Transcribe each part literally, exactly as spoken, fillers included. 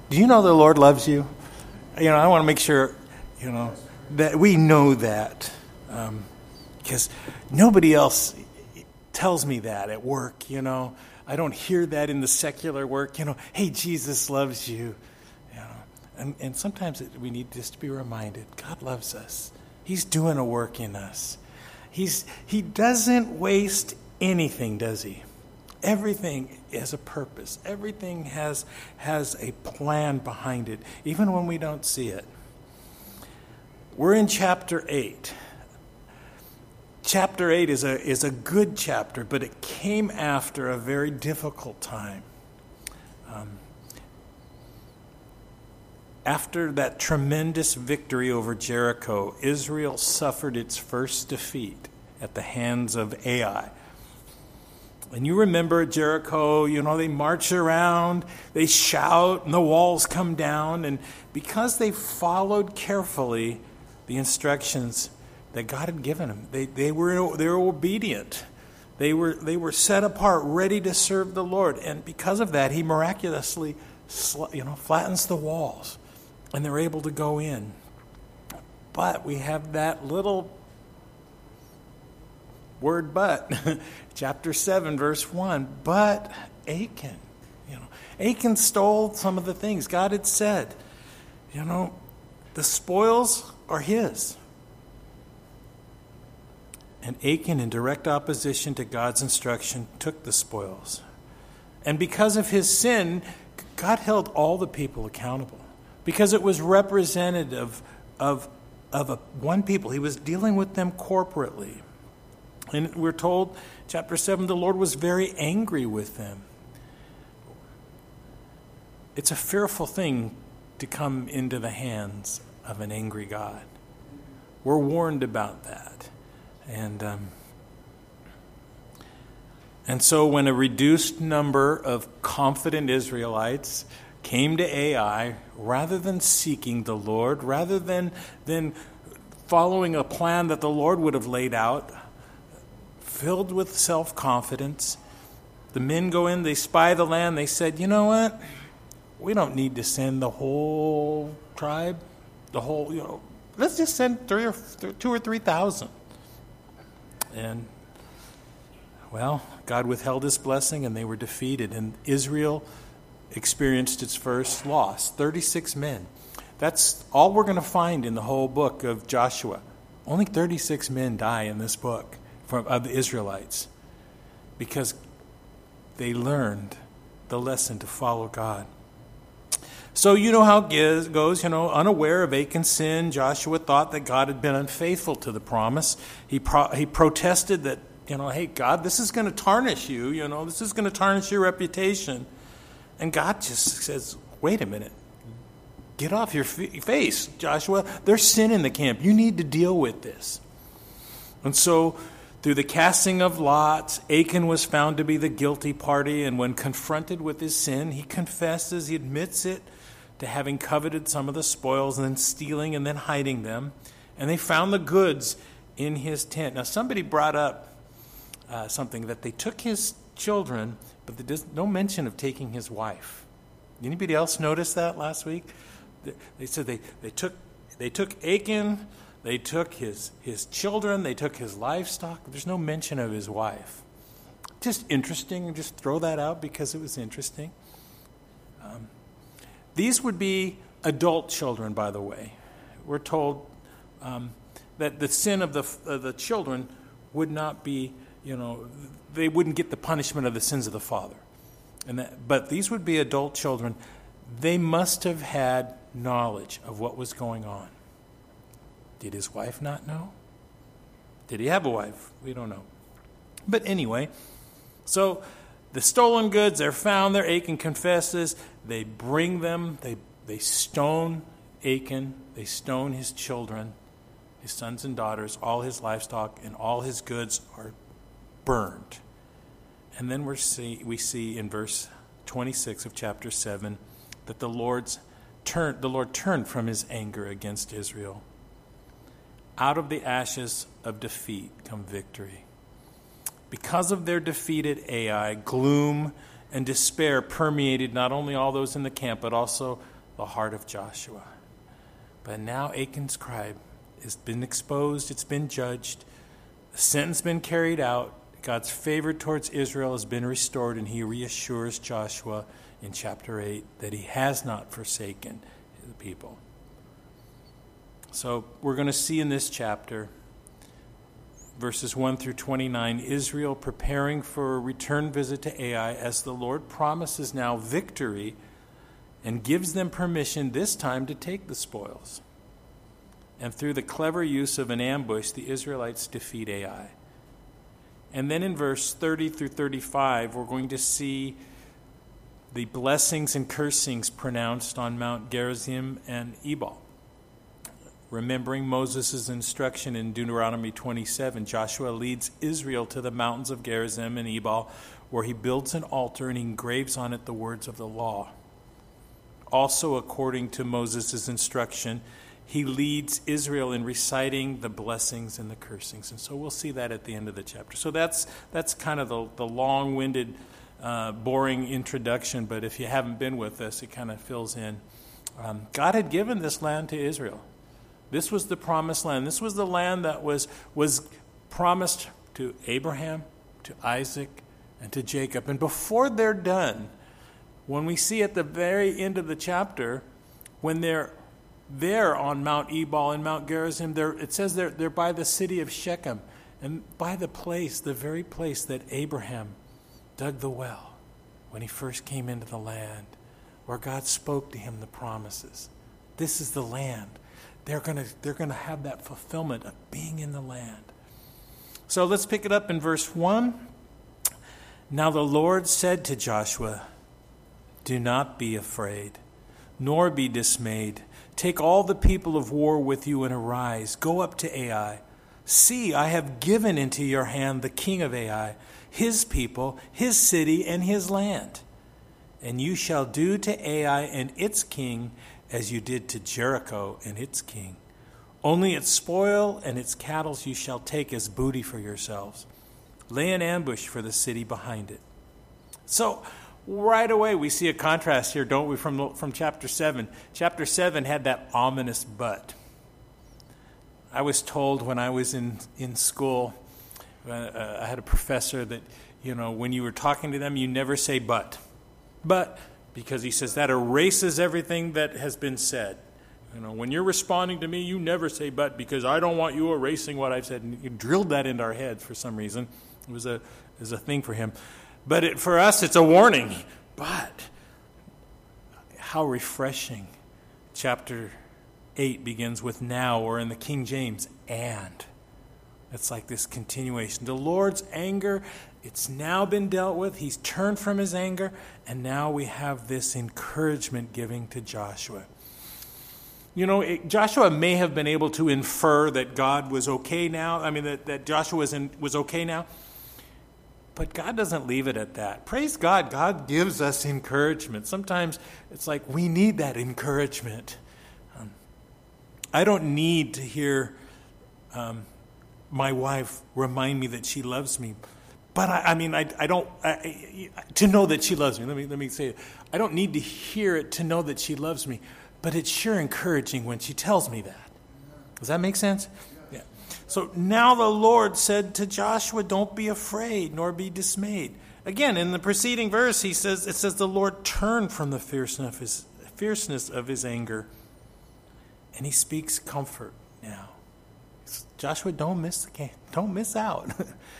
Do you know the Lord loves you? You know, I want to make sure, you know, that we know that. Um, because nobody else tells me that at work, you know. I don't hear that in the secular work, you know. Hey, Jesus loves you. You know, and, and sometimes it, we need just to be reminded, God loves us. He's doing a work in us. He's He doesn't waste anything, does he? Everything has a purpose. Everything has has a plan behind it, even when we don't see it. We're in chapter eight. Chapter eight is a is a good chapter, but it came after a very difficult time. Um, after that tremendous victory over Jericho, Israel suffered its first defeat at the hands of Ai. And you remember Jericho, you know, they march around, they shout, and the walls come down. And because they followed carefully the instructions that God had given them, they, they were they were obedient. They were they were set apart, ready to serve the Lord. And because of that, he miraculously, you know, flattens the walls, and they're able to go in. But we have that little word but. Chapter seven, verse one. But Achan, you know, Achan stole some of the things God had said. You know, the spoils are his. And Achan, in direct opposition to God's instruction, took the spoils. And because of his sin, God held all the people accountable. Because it was representative of, of a, one people. He was dealing with them corporately. And we're told, chapter seven, the Lord was very angry with them. It's a fearful thing to come into the hands of an angry God. We're warned about that. And um, and so when a reduced number of confident Israelites came to Ai, rather than seeking the Lord, rather than, than following a plan that the Lord would have laid out, filled with self-confidence, the men go in, they spy the land, they said, you know what? We don't need to send the whole tribe, the whole, you know, let's just send three or two or three thousand. And, well, God withheld his blessing and they were defeated. And Israel experienced its first loss, thirty-six men. That's all we're going to find in the whole book of Joshua. Only thirty-six men die in this book from of the Israelites because they learned the lesson to follow God. So you know how it goes, you know, unaware of Achan's sin, Joshua thought that God had been unfaithful to the promise. He pro- he protested that, you know, hey, God, this is going to tarnish you, you know, this is going to tarnish your reputation. And God just says, wait a minute, get off your f- face, Joshua. There's sin in the camp. You need to deal with this. And so through the casting of lots, Achan was found to be the guilty party. And when confronted with his sin, he confesses, he admits it, to having coveted some of the spoils and then stealing and then hiding them. And they found the goods in his tent. Now, somebody brought up uh, something that they took his children, but there's no mention of taking his wife. Anybody else notice that last week? They said they, they took they took Achan, they took his, his children, they took his livestock. There's no mention of his wife. Just interesting, just throw that out because it was interesting. Um, These would be adult children, by the way. We're told um, that the sin of the of the children would not be, you know, they wouldn't get the punishment of the sins of the father. And that, but these would be adult children. They must have had knowledge of what was going on. Did his wife not know? Did he have a wife? We don't know. But anyway, so the stolen goods are found there. Achan confesses. They bring them. They they stone Achan. They stone his children, his sons and daughters, all his livestock, and all his goods are burned. And then we see we see in verse twenty-six of chapter seven that the Lord's turn the Lord turned from his anger against Israel. Out of the ashes of defeat come victory. Because of their defeated Ai, gloom and despair permeated not only all those in the camp, but also the heart of Joshua. But now Achan's crime has been exposed, it's been judged, the sentence been carried out, God's favor towards Israel has been restored, and he reassures Joshua in chapter eight that he has not forsaken the people. So we're going to see in this chapter, verses one through twenty-nine, Israel preparing for a return visit to Ai as the Lord promises now victory and gives them permission this time to take the spoils. And through the clever use of an ambush, the Israelites defeat Ai. And then in verse thirty through thirty-five, we're going to see the blessings and cursings pronounced on Mount Gerizim and Ebal. Remembering Moses' instruction in Deuteronomy twenty-seven, Joshua leads Israel to the mountains of Gerizim and Ebal, where he builds an altar and engraves on it the words of the law. Also, according to Moses' instruction, he leads Israel in reciting the blessings and the cursings. And so we'll see that at the end of the chapter. So that's that's kind of the, the long-winded, uh, boring introduction, but if you haven't been with us, it kind of fills in. Um, God had given this land to Israel. This was the promised land. This was the land that was, was promised to Abraham, to Isaac, and to Jacob. And before they're done, when we see at the very end of the chapter, when they're there on Mount Ebal and Mount Gerizim, they're, it says they're, they're by the city of Shechem, and by the place, the very place that Abraham dug the well when he first came into the land, where God spoke to him the promises. This is the land. They're going to they're going to have that fulfillment of being in the land. So let's pick it up in verse one. Now the Lord said to Joshua, "Do not be afraid, nor be dismayed. Take all the people of war with you and arise. Go up to Ai. See, I have given into your hand the king of Ai, his people, his city, and his land. And you shall do to Ai and its king as you did to Jericho and its king. Only its spoil and its cattle you shall take as booty for yourselves. Lay an ambush for the city behind it." So right away we see a contrast here, don't we, from, from chapter seven. Chapter seven had that ominous but. I was told when I was in, in school, uh, uh, I had a professor that, you know, when you were talking to them, you never say but. But, because he says that erases everything that has been said. You know, when you're responding to me, you never say but, because I don't want you erasing what I've said. And you drilled that into our heads for some reason. It was a, it was a thing for him. But it, for us, it's a warning. But how refreshing. Chapter eight begins with now, or in the King James, and. It's like this continuation. The Lord's anger, it's now been dealt with. He's turned from his anger, and now we have this encouragement giving to Joshua. You know, it, Joshua may have been able to infer that God was okay now. I mean, that, that Joshua was, in, was okay now. But God doesn't leave it at that. Praise God. God gives us encouragement. Sometimes it's like we need that encouragement. Um, I don't need to hear um, my wife remind me that she loves me. But I, I mean, I, I don't, I, to know that she loves me. Let me, let me say it. I don't need to hear it to know that she loves me. But it's sure encouraging when she tells me that. Does that make sense? Yeah. So now the Lord said to Joshua, "Don't be afraid, nor be dismayed." Again, in the preceding verse, he says, it says the Lord turned from the fierceness of his, fierceness of his anger. And he speaks comfort now. Joshua, don't miss the game. Don't miss out.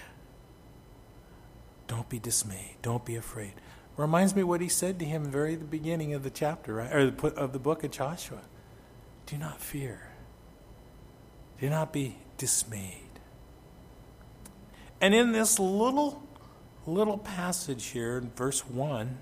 Don't be dismayed. Don't be afraid. Reminds me what he said to him at the very beginning of the chapter, right, or of the book of Joshua. Do not fear. Do not be dismayed. And in this little, little passage here in verse one,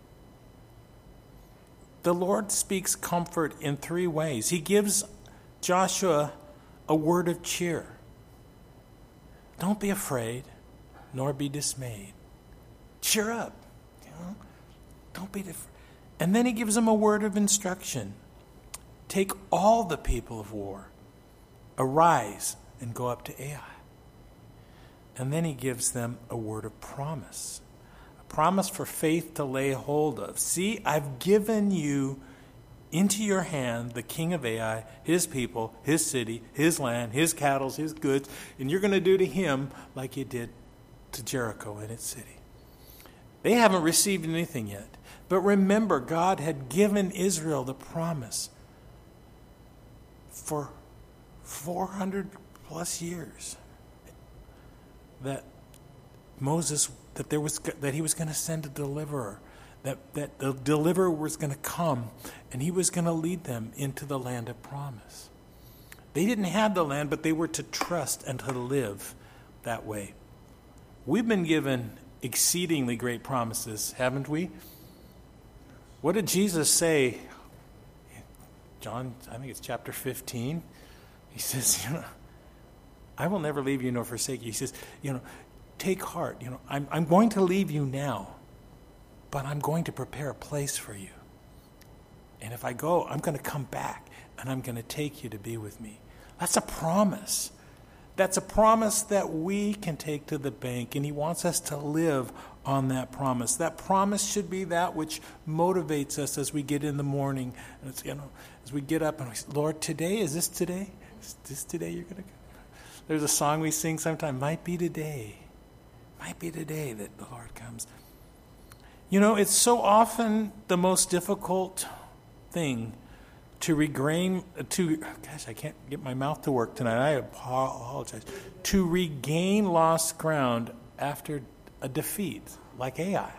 the Lord speaks comfort in three ways. He gives Joshua a word of cheer. Don't be afraid, nor be dismayed. Cheer up. You know? Don't be afraid. And then he gives him a word of instruction. Take all the people of war. Arise and go up to Ai. And then he gives them a word of promise. A promise for faith to lay hold of. See, I've given you into your hand the king of Ai, his people, his city, his land, his cattle, his goods, and you're going to do to him like you did to Jericho and its city. They haven't received anything yet. But remember, God had given Israel the promise for four hundred plus years that Moses, that there was, that he was going to send a deliverer, that, that the deliverer was going to come, and he was going to lead them into the land of promise. They didn't have the land, but they were to trust and to live that way. We've been given exceedingly great promises, haven't we? What did Jesus say? John, I think it's chapter fifteen. He says, you know, I will never leave you nor forsake you. He says, you know, take heart. You know, I'm, I'm going to leave you now, but I'm going to prepare a place for you. And if I go, I'm going to come back, and I'm going to take you to be with me. That's a promise. That's a promise that we can take to the bank, and he wants us to live on that promise. That promise should be that which motivates us as we get in the morning, and it's, you know, as we get up and we say, Lord, today, is this today? Is this today you're going to go? There's a song we sing sometimes, might be today, might be today that the Lord comes. You know, it's so often the most difficult thing to regain, to, gosh, I can't get my mouth to work tonight. I apologize. To regain lost ground after a defeat, like Ai.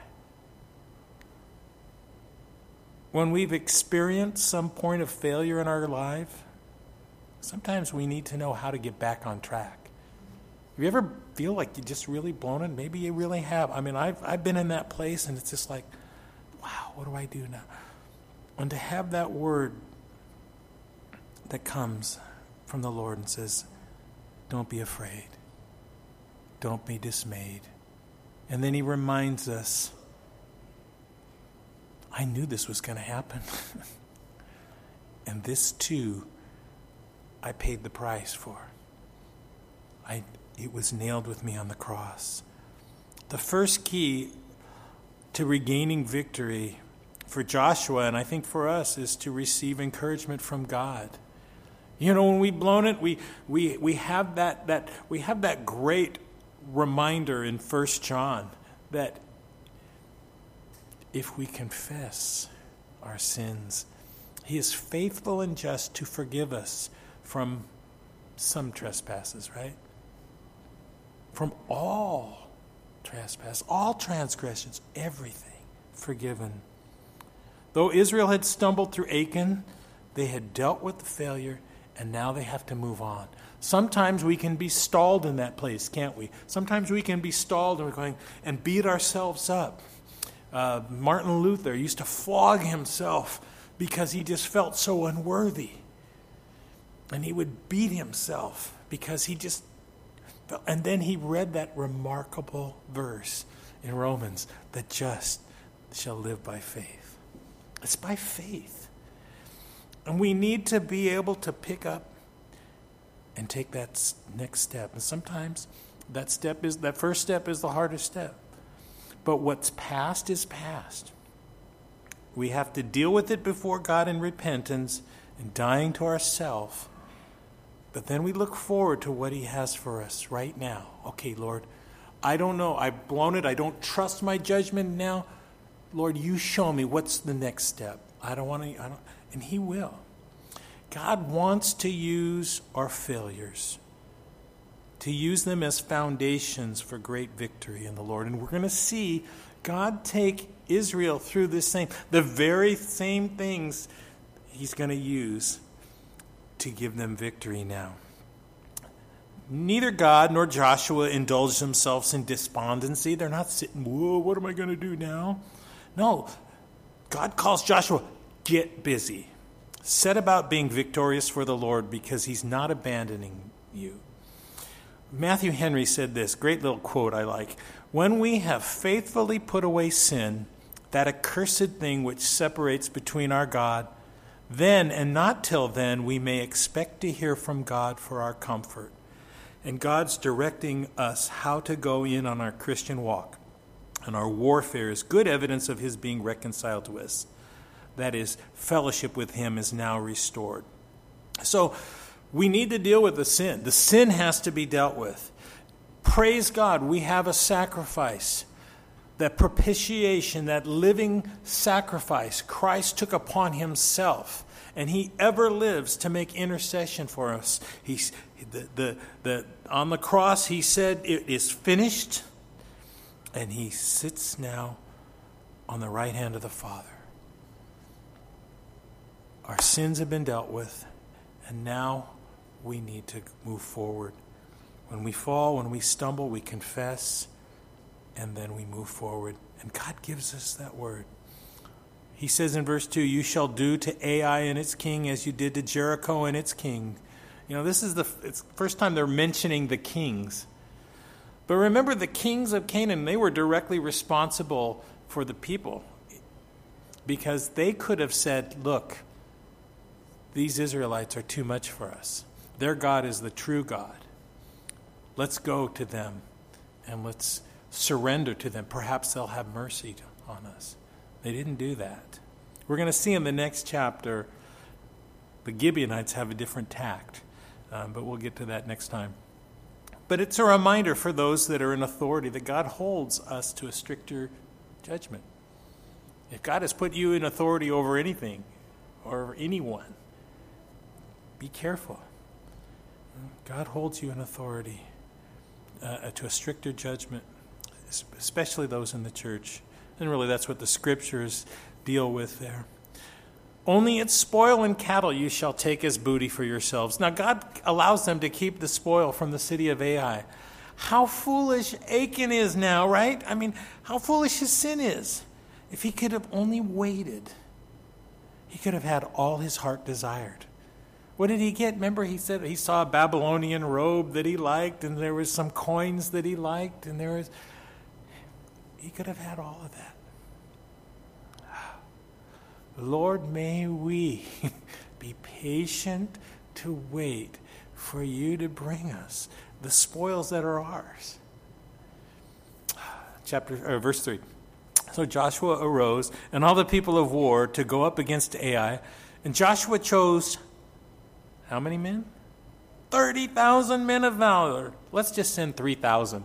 When we've experienced some point of failure in our life, sometimes we need to know how to get back on track. Have you ever feel like you just really blown it? Maybe you really have. I mean, I've I've been in that place, and it's just like, wow, what do I do now? And to have that word that comes from the Lord and says, don't be afraid. Don't be dismayed. And then he reminds us, I knew this was going to happen. And this too, I paid the price for. I, it was nailed with me on the cross. The first key to regaining victory for Joshua, and I think for us, is to receive encouragement from God. You know, when we've blown it, we we we have that that we have that great reminder in First John that if we confess our sins, he is faithful and just to forgive us from some trespasses, right? From all trespass, all transgressions, everything forgiven. Though Israel had stumbled through Achan, they had dealt with the failure, and now they have to move on. Sometimes we can be stalled in that place, can't we? Sometimes we can be stalled and we're going and beat ourselves up. Uh, Martin Luther used to flog himself because he just felt so unworthy. And he would beat himself because he just felt. And then he read that remarkable verse in Romans, the just shall live by faith. It's by faith. And we need to be able to pick up and take that next step. And sometimes that step is that first step is the hardest step. But what's past is past. We have to deal with it before God in repentance and dying to ourselves. But then we look forward to what he has for us right now. Okay, Lord, I don't know. I've blown it. I don't trust my judgment now. Lord, you show me what's the next step. I don't want to, I don't, and he will. God wants to use our failures, to use them as foundations for great victory in the Lord. And we're going to see God take Israel through this same, the very same things he's going to use to give them victory now. Neither God nor Joshua indulged themselves in despondency. They're not sitting, whoa, what am I going to do now? No, God calls Joshua, get busy. Set about being victorious for the Lord because he's not abandoning you. Matthew Henry said this, great little quote I like. When we have faithfully put away sin, that accursed thing which separates between our God, then and not till then we may expect to hear from God for our comfort. And God's directing us how to go in on our Christian walk. And our warfare is good evidence of his being reconciled to us. that is, fellowship with him is now restored. So we need to deal with the sin. The sin has to be dealt with. Praise God, we have a sacrifice. That propitiation, that living sacrifice, Christ took upon himself. And he ever lives to make intercession for us. He's, the, the, the, on the cross, he said, it is finished. And he sits now on the right hand of the Father. Our sins have been dealt with. And now we need to move forward. When we fall, when we stumble, we confess. And then we move forward. And God gives us that word. He says in verse two, you shall do to Ai and its king as you did to Jericho and its king. You know, this is the it's the first time they're mentioning the kings. But remember, the kings of Canaan, they were directly responsible for the people. Because they could have said, look, these Israelites are too much for us. Their God is the true God. Let's go to them and let's surrender to them. Perhaps they'll have mercy on us. They didn't do that. We're going to see in the next chapter, the Gibeonites have a different tact. Um, but we'll get to that next time. But it's a reminder for those that are in authority that God holds us to a stricter judgment. If God has put you in authority over anything or over anyone, be careful. God holds you in authority uh, to a stricter judgment, especially those in the church. And really that's what the scriptures deal with there. Only its spoil and cattle you shall take as booty for yourselves. Now God allows them to keep the spoil from the city of Ai. How foolish Achan is now, right? I mean, how foolish his sin is. If he could have only waited, he could have had all his heart desired. What did he get? Remember, he said he saw a Babylonian robe that he liked, and there was some coins that he liked, and there was... He could have had all of that. Lord, may we be patient to wait for you to bring us the spoils that are ours. Chapter or verse three. So Joshua arose, and all the people of war to go up against Ai, and Joshua chose how many men? Thirty thousand men of valor. Let's just send three thousand.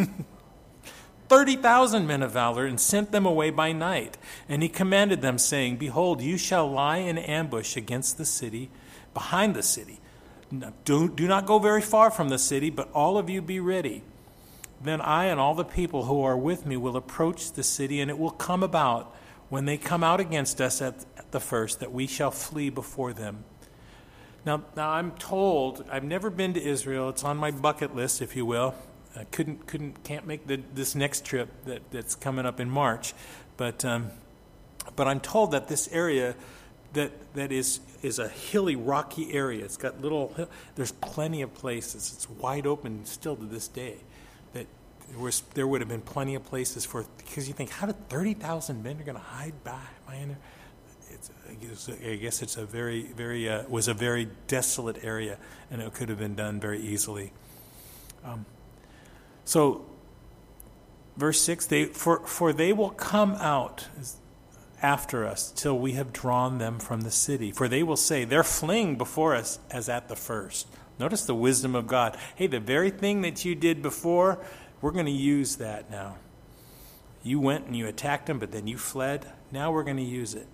Thirty thousand men of valor, and sent them away by night. And he commanded them, saying, behold, you shall lie in ambush against the city, behind the city. Do, do not go very far from the city, but all of you be ready. Then I and all the people who are with me will approach the city, and it will come about, when they come out against us at, at the first, that we shall flee before them. Now, now I'm told, I've never been to Israel. It's on my bucket list, if you will. I couldn't, couldn't, can't make the, this next trip that, that's coming up in March, but, um, but I'm told that this area that that is is a hilly, rocky area. It's got little. There's plenty of places. It's wide open still to this day. That there was there would have been plenty of places for, because you think, how did thirty thousand men are going to hide by by in there? It's, it's, I guess it's a very very uh, was a very desolate area, and it could have been done very easily. Um, So, verse six, they, for, for they will come out after us till we have drawn them from the city. For they will say, they're fleeing before us as at the first. Notice the wisdom of God. Hey, the very thing that you did before, we're going to use that now. You went and you attacked them, but then you fled. Now we're going to use it.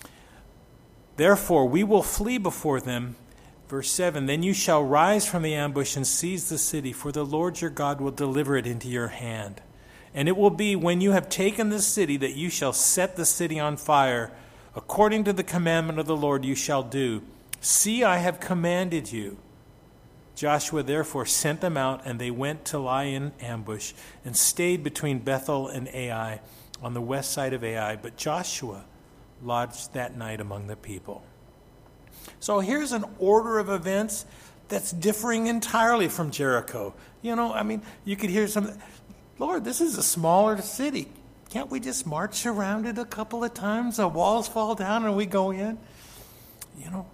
Therefore, we will flee before them. Verse seven, then you shall rise from the ambush and seize the city, for the Lord your God will deliver it into your hand. And it will be when you have taken the city that you shall set the city on fire. According to the commandment of the Lord you shall do. See, I have commanded you. Joshua therefore sent them out, and they went to lie in ambush and stayed between Bethel and Ai on the west side of Ai. But Joshua lodged that night among the people. So here's an order of events that's differing entirely from Jericho. You know, I mean, you could hear some, Lord, this is a smaller city. Can't we just march around it a couple of times? The walls fall down and we go in. You know,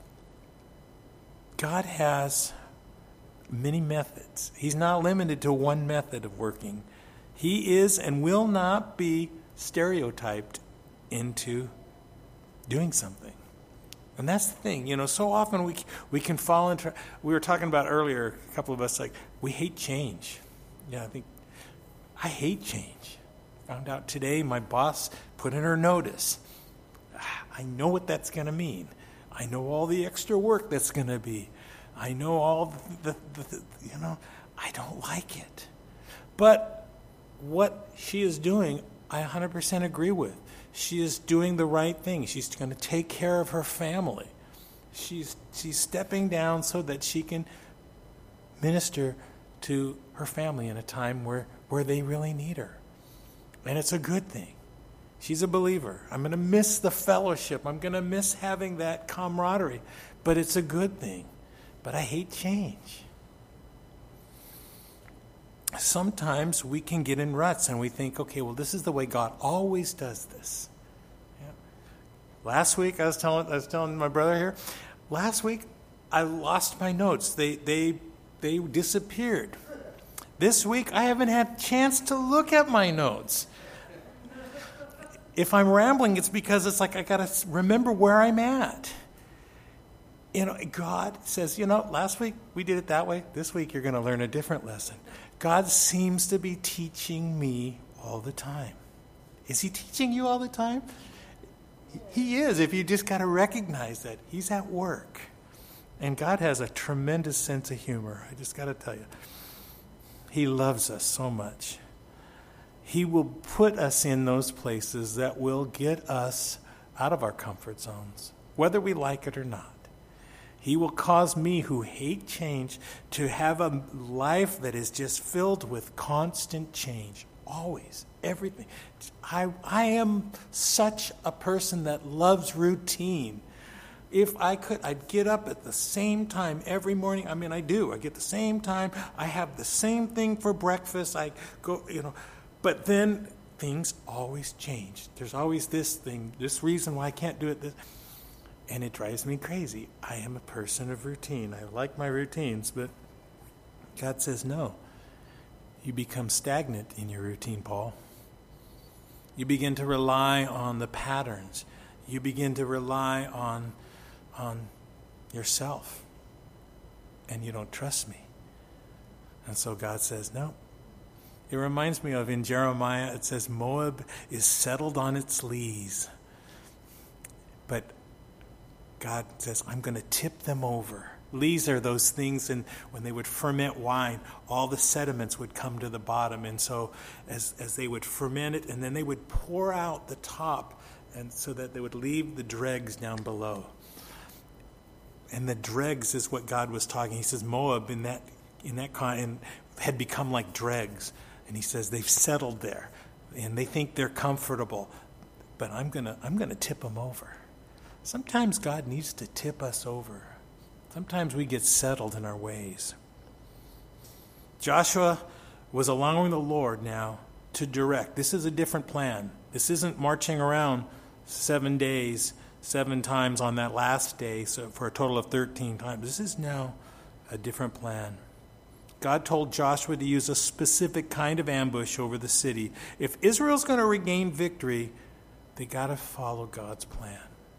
God has many methods. He's not limited to one method of working. He is and will not be stereotyped into doing something. And that's the thing, you know, so often we we can fall into, we were talking about earlier, a couple of us, like, we hate change. Yeah, I think, I hate change. Found out today my boss put in her notice. I know what that's going to mean. I know all the extra work that's going to be. I know all the, the, the, you know, I don't like it. But what she is doing, I one hundred percent agree with. She is doing the right thing. She's going to take care of her family. She's she's stepping down so that she can minister to her family in a time where, where they really need her. And it's a good thing. She's a believer. I'm going to miss the fellowship. I'm going to miss having that camaraderie. But it's a good thing. But I hate change. Sometimes we can get in ruts and we think, okay, well, this is the way God always does this. Yeah. Last week, I was telling I was telling my brother here, last week I lost my notes. They they they disappeared. This week I haven't had a chance to look at my notes. If I'm rambling, it's because it's like I got to remember where I'm at. You know, God says, you know, last week we did it that way. This week you're going to learn a different lesson. God seems to be teaching me all the time. Is he teaching you all the time? He is, if you just got to recognize that. He's at work. And God has a tremendous sense of humor. I just got to tell you. He loves us so much. He will put us in those places that will get us out of our comfort zones, whether we like it or not. He will cause me, who hate change, to have a life that is just filled with constant change. Always. Everything. I, I am such a person that loves routine. If I could, I'd get up at the same time every morning. I mean, I do. I get the same time. I have the same thing for breakfast. I go, you know. But then things always change. There's always this thing, this reason why I can't do it. This. And it drives me crazy. I am a person of routine. I like my routines, but God says no. You become stagnant in your routine, Paul. You begin to rely on the patterns. You begin to rely on, on yourself. And you don't trust me. And so God says no. It reminds me of in Jeremiah, it says Moab is settled on its lees. But God says, I'm going to tip them over. Lees are those things, and when they would ferment wine, all the sediments would come to the bottom. And so as, as they would ferment it, and then they would pour out the top, and so that they would leave the dregs down below. And the dregs is what God was talking. He says Moab in that in that con had become like dregs. And he says they've settled there. And they think they're comfortable. But I'm gonna I'm gonna tip them over. Sometimes God needs to tip us over. Sometimes we get settled in our ways. Joshua was allowing the Lord now to direct. This is a different plan. This isn't marching around seven days, seven times on that last day, so for a total of thirteen times. This is now a different plan. God told Joshua to use a specific kind of ambush over the city. If Israel's going to regain victory, they got to follow God's plan.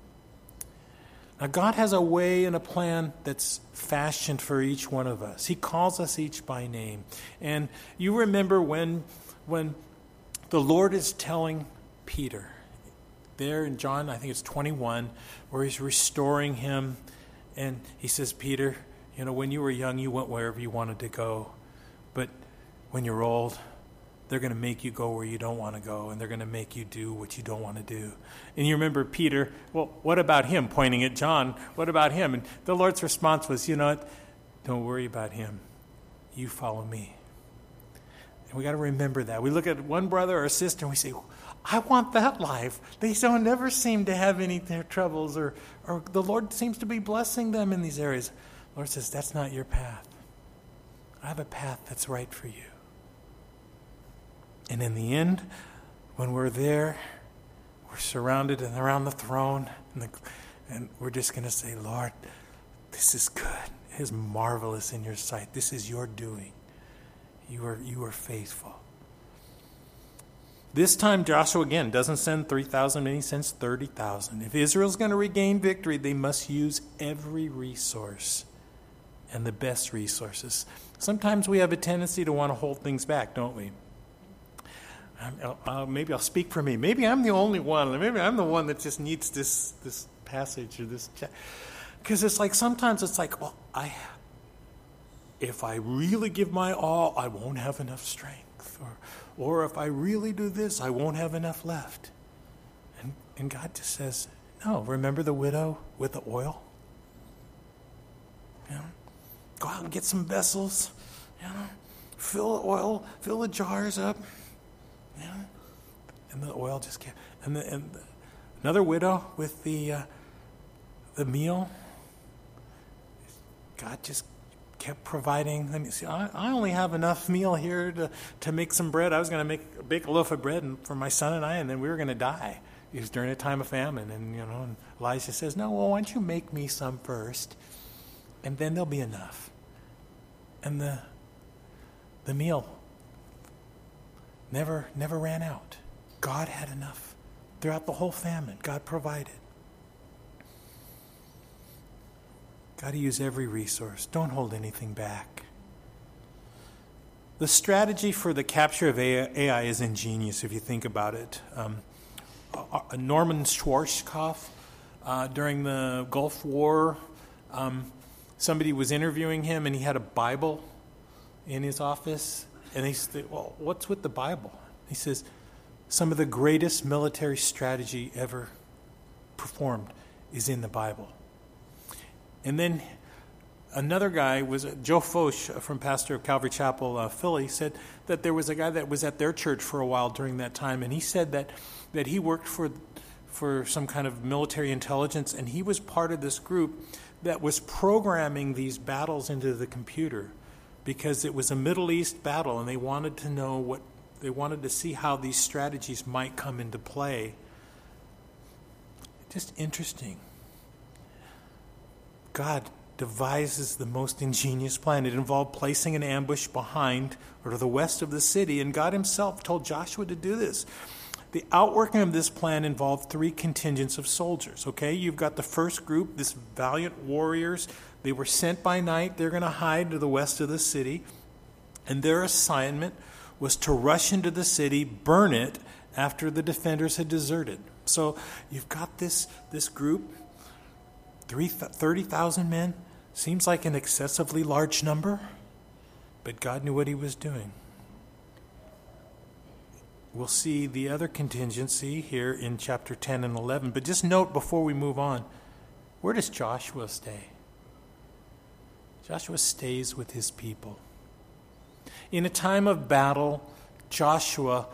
Now, God has a way and a plan that's fashioned for each one of us. He calls us each by name. And you remember when, when the Lord is telling Peter, there in John, I think it's twenty-one, where he's restoring him. And he says, Peter, you know, when you were young, you went wherever you wanted to go. But when you're old, they're going to make you go where you don't want to go, and they're going to make you do what you don't want to do. And you remember Peter, well, what about him? Pointing at John, what about him? And the Lord's response was, you know what? Don't worry about him. You follow me. And we got to remember that. We look at one brother or sister and we say, I want that life. They don't never seem to have any troubles, or, or the Lord seems to be blessing them in these areas. The Lord says, that's not your path. I have a path that's right for you. And in the end, when we're there, we're surrounded and around the throne, and, the, and we're just going to say, Lord, this is good. It is marvelous in your sight. This is your doing. You are, you are faithful. This time Joshua, again, doesn't send three thousand, he sends thirty thousand. If Israel's going to regain victory, they must use every resource and the best resources. Sometimes we have a tendency to want to hold things back, don't we? Uh, maybe I'll speak for me. Maybe I'm the only one. Maybe I'm the one that just needs this this passage or this chat. Because it's like sometimes it's like, well, I, if I really give my all, I won't have enough strength. Or, or if I really do this, I won't have enough left. And, and God just says, no, remember the widow with the oil? You know, go out and get some vessels. You know, fill the oil, fill the jars up. You know, and the oil just kept. And, the, and the, another widow with the uh, the meal. God just kept providing. Let me see. I, I only have enough meal here to, to make some bread. I was going to make bake a loaf of bread and, for my son and I, and then we were going to die. It was during a time of famine, and you know, and Elijah says, "No, well, why don't you make me some first, and then there'll be enough." And the the meal never never ran out. God had enough throughout the whole famine. God provided. Got to use every resource. Don't hold anything back. The strategy for the capture of A I is ingenious if you think about it. Um, uh, Norman Schwarzkopf, uh, during the Gulf War, um, somebody was interviewing him and he had a Bible in his office. And they said, well, what's with the Bible? He says, some of the greatest military strategy ever performed is in the Bible. And then another guy was Joe Foch from pastor of Calvary Chapel, uh, Philly, said that there was a guy that was at their church for a while during that time, and he said that that he worked for for some kind of military intelligence, and he was part of this group that was programming these battles into the computer because it was a Middle East battle, and they wanted to know what they wanted to see how these strategies might come into play. Just interesting. God devises the most ingenious plan. It involved placing an ambush behind or to the west of the city, and God himself told Joshua to do this. The outworking of this plan involved three contingents of soldiers, okay? You've got the first group, this valiant warriors. They were sent by night. They're going to hide to the west of the city, and their assignment was to rush into the city, burn it after the defenders had deserted. So you've got this, this group, thirty thousand men. Seems like an excessively large number, but God knew what he was doing. We'll see the other contingency here in chapter ten and eleven, but just note before we move on, where does Joshua stay? Joshua stays with his people. In a time of battle, Joshua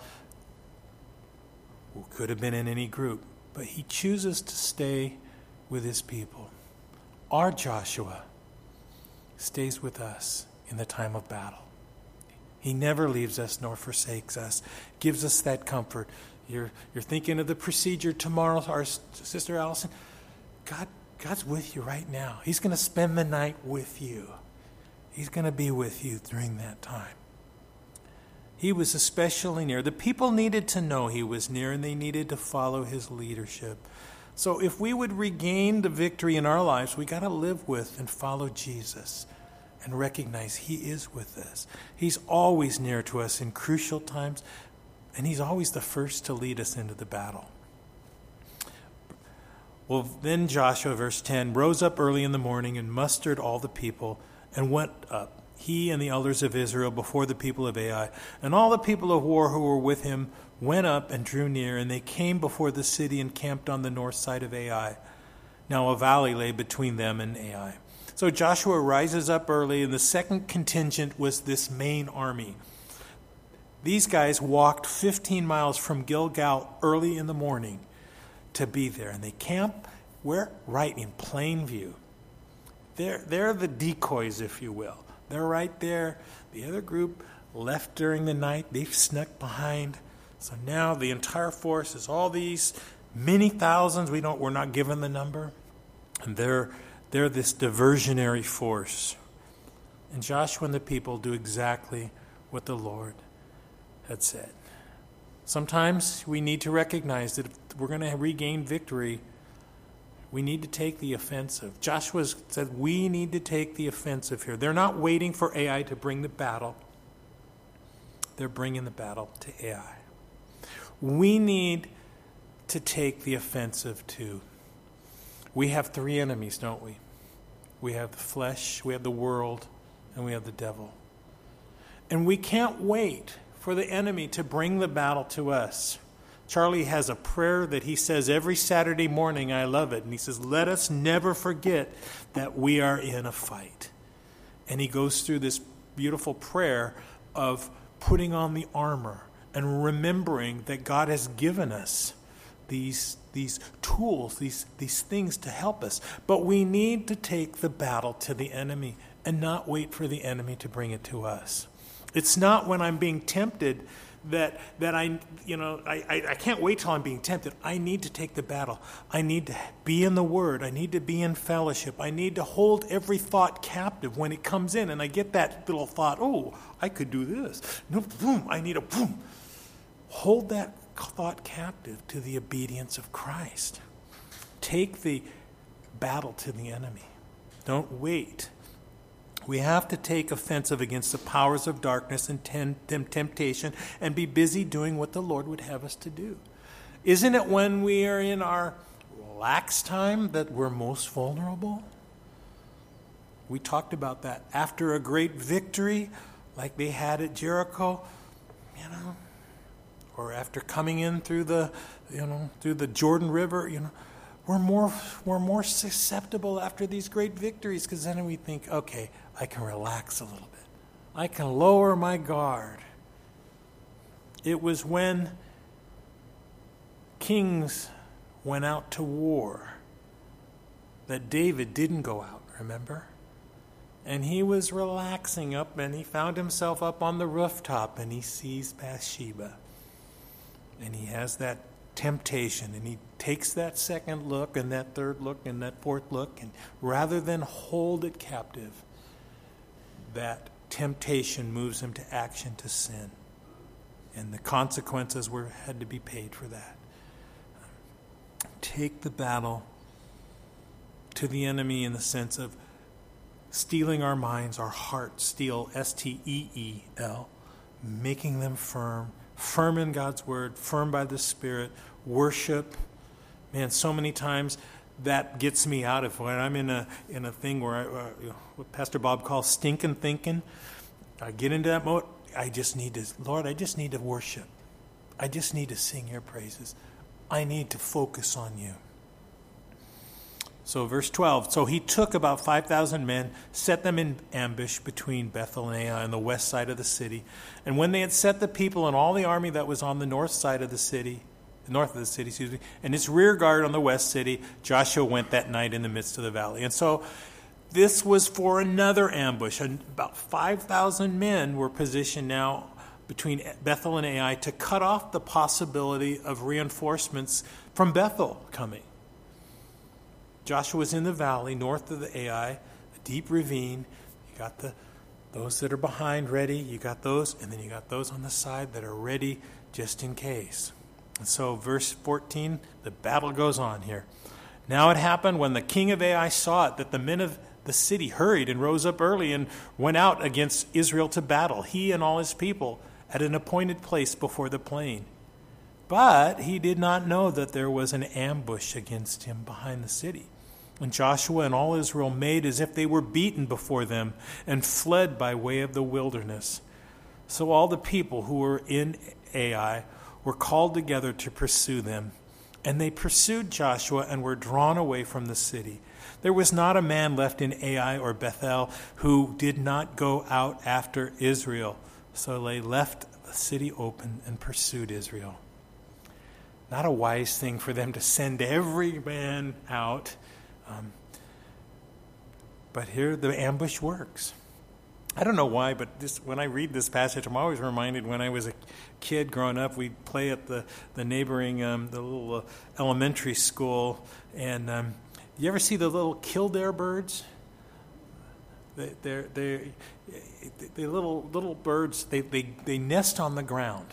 could have been in any group, but he chooses to stay with his people. Our Joshua stays with us in the time of battle. He never leaves us nor forsakes us, gives us that comfort. You're, you're thinking of the procedure tomorrow, our sister Allison. God, God's with you right now. He's going to spend the night with you. He's going to be with you during that time. He was especially near. The people needed to know he was near, and they needed to follow his leadership. So if we would regain the victory in our lives, we got to live with and follow Jesus and recognize he is with us. He's always near to us in crucial times, and he's always the first to lead us into the battle. Well, then Joshua, verse ten, rose up early in the morning and mustered all the people and went up, he and the elders of Israel, before the people of Ai. And all the people of war who were with him went up and drew near, and they came before the city and camped on the north side of Ai. Now a valley lay between them and Ai. So Joshua rises up early, and the second contingent was this main army. These guys walked fifteen miles from Gilgal early in the morning to be there. And they camp where? Right in plain view. They're, they're the decoys, if you will. They're right there. The other group left during the night. They've snuck behind. So now the entire force is all these many thousands. We don't, we're not given the number. And they're, they're this diversionary force. And Joshua and the people do exactly what the Lord had said. Sometimes we need to recognize that if we're going to regain victory, we need to take the offensive. Joshua said we need to take the offensive here. They're not waiting for A I to bring the battle. They're bringing the battle to A I. We need to take the offensive too. We have three enemies, don't we? We have the flesh, we have the world, and we have the devil. And we can't wait for the enemy to bring the battle to us. Charlie has a prayer that he says every Saturday morning. I love it. And he says, let us never forget that we are in a fight. And he goes through this beautiful prayer of putting on the armor and remembering that God has given us these, these tools, these, these things to help us. But we need to take the battle to the enemy and not wait for the enemy to bring it to us. It's not when I'm being tempted that that I, you know, I, I, I can't wait till I'm being tempted. I need to take the battle. I need to be in the Word. I need to be in fellowship. I need to hold every thought captive when it comes in. And I get that little thought, oh, I could do this. No, boom, I need a boom. Hold that thought captive to the obedience of Christ. Take the battle to the enemy. Don't wait. We have to take offensive against the powers of darkness and temptation and be busy doing what the Lord would have us to do. Isn't it when we are in our relaxed time that we're most vulnerable? We talked about that. After a great victory, like they had at Jericho, you know, or after coming in through the, you know, through the Jordan River, you know, we're more we're more susceptible after these great victories because then we think, okay, I can relax a little bit. I can lower my guard. It was when kings went out to war that David didn't go out, remember? And he was relaxing up and he found himself up on the rooftop and he sees Bathsheba. And he has that temptation and he takes that second look and that third look and that fourth look, and rather than hold it captive, that temptation moves him to action, to sin. And the consequences were had to be paid for that. Take the battle to the enemy in the sense of stealing our minds, our hearts, steal, S T E E L, making them firm, firm in God's word, firm by the Spirit, worship. Man, so many times that gets me out of when I'm in a in a thing where I, uh, what Pastor Bob calls stinking thinking. I get into that mode. I just need to, Lord, I just need to worship. I just need to sing your praises. I need to focus on you. So verse twelve, so he took about five thousand men, set them in ambush between Bethel and Ai on the west side of the city. And when they had set the people and all the army that was on the north side of the city, north of the city, excuse me, and its rear guard on the west city, Joshua went that night in the midst of the valley. And so this was for another ambush. And about five thousand men were positioned now between Bethel and Ai to cut off the possibility of reinforcements from Bethel coming. Joshua was in the valley north of the Ai, a deep ravine. You got the those that are behind ready. You got those, and then you got those on the side that are ready just in case. And so verse fourteen, the battle goes on here. Now it happened when the king of Ai saw it that the men of the city hurried and rose up early and went out against Israel to battle, he and all his people, at an appointed place before the plain. But he did not know that there was an ambush against him behind the city. And Joshua and all Israel made as if they were beaten before them and fled by way of the wilderness. So all the people who were in Ai were called together to pursue them. And they pursued Joshua and were drawn away from the city. There was not a man left in Ai or Bethel who did not go out after Israel. So they left the city open and pursued Israel. Not a wise thing for them to send every man out. Um, but here the ambush works. I don't know why, but this, when I read this passage, I'm always reminded when I was a kid growing up, we'd play at the, the neighboring, um, the little uh, elementary school. And um, you ever see the little Kildare birds? They, they're, they're, they're little little birds, they, they, they nest on the ground.